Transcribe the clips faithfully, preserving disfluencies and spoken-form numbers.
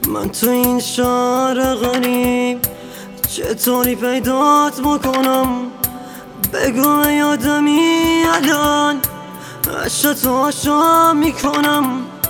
من تو این شهر غریب چطوری پیدات بکنم؟ بگو یادمی الان عشقتو عاشق میکنم،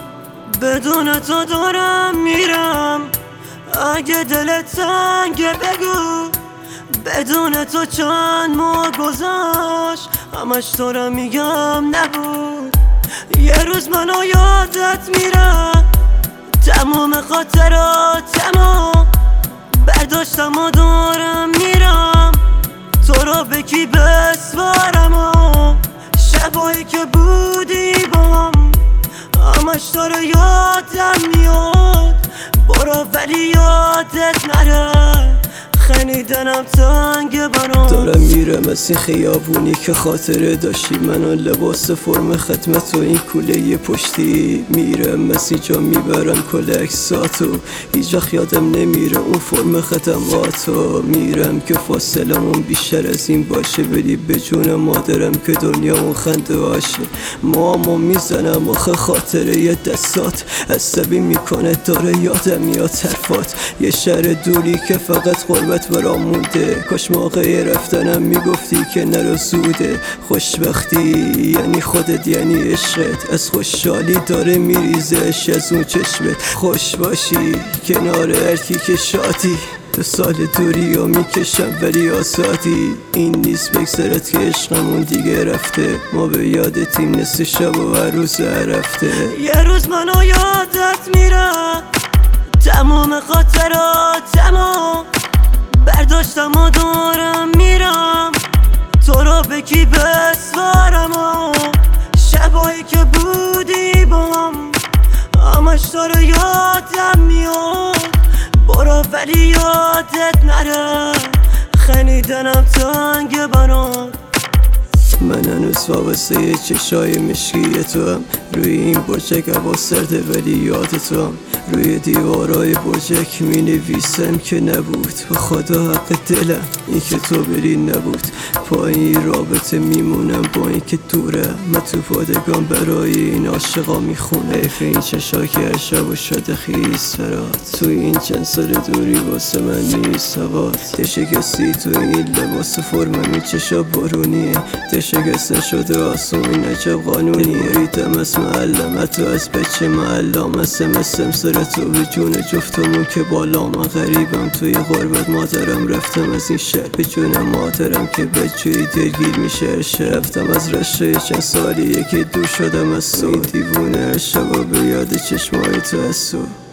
بدون تو دارم میرم. اگه دلت تنگه بگو بدون تو چند ماه گذشت، همش تو رو میگم نبود. یه روز منو یادت میره، تمام خاطرات تمام برداشتم و دارم میرم. تو رو به کی بسپارم و شبایی که بودی بام، همش تو رو یادم میاد. برو ولی یادت نره، خنیدنم تنگ برام. دارم میرم از این خیابونی که خاطره داشتی منو، لباس فرم خدمت و این کوله پشتی. میرم از اینجا میبرم کل عکساتو، هیچ وقت یادم نمیره اون فرم خدماتو. میرم که فاصلمون بیشتر از این باشه، بدی به جون مادرم که دنیامون خنده باشه. مامو میزنم آخه خاطره ی دستات عصبی میکنه، داره یادم میاد حرفات. یه شهر دوری که فقط غربت برام مونده، کاش موقع رفتنم میگفتی که نرو زوده. خوشبختی یعنی خودت یعنی عشقت، از خوشحالی داره میریزش از اون چشمت. خوش باشی کنار هرکی که شادی، دو سال دوری ها میکشم ولی آزادی. این نیست بگذارد که عشقمون دیگه رفته، ما به یادتیم نصف شب و هر روز هر هفته. یه روز منو یادت میره، تمام خاطرات تمام برداشتم و دارم میرم. تو رو به کی بسپارم و شبایی که بودی بام، همش تو رو یادم میاد. برو ولی یادت نره، خنیدنم تنگ برام. من هنوز وابسته چشای مشکی تو هم، روی این برجک هوا سرده ولی یاد تو هم. روی دیوارای برجک می نویسم که نبود، به خدا حق دلم این که تو بری نبود. پا این رابطه میمونم با این که دوره، من تو پادگان برای این عاشقا میخونه. حیف این چشا که هر شب و شده خیز فرات، تو این چند سال دوری واسه من نیست هوات. دشکستی تو این لباس فرمم، این چشا بارونیه، دشکست نشده آسون این عجب قانونیه. ریدم از معلم حتی از بچه معلم، اسم اسم سر تو به جون جفتمون که بالا. من غریبم توی غربت، مادرم رفتم از این شهر به جون مادرم که بچه‌ی دلگیر میشه. رفتم از رشته چند سالیه که دور شدم از تو، دیوونه هر شبا به یاد چشمای تو از تو.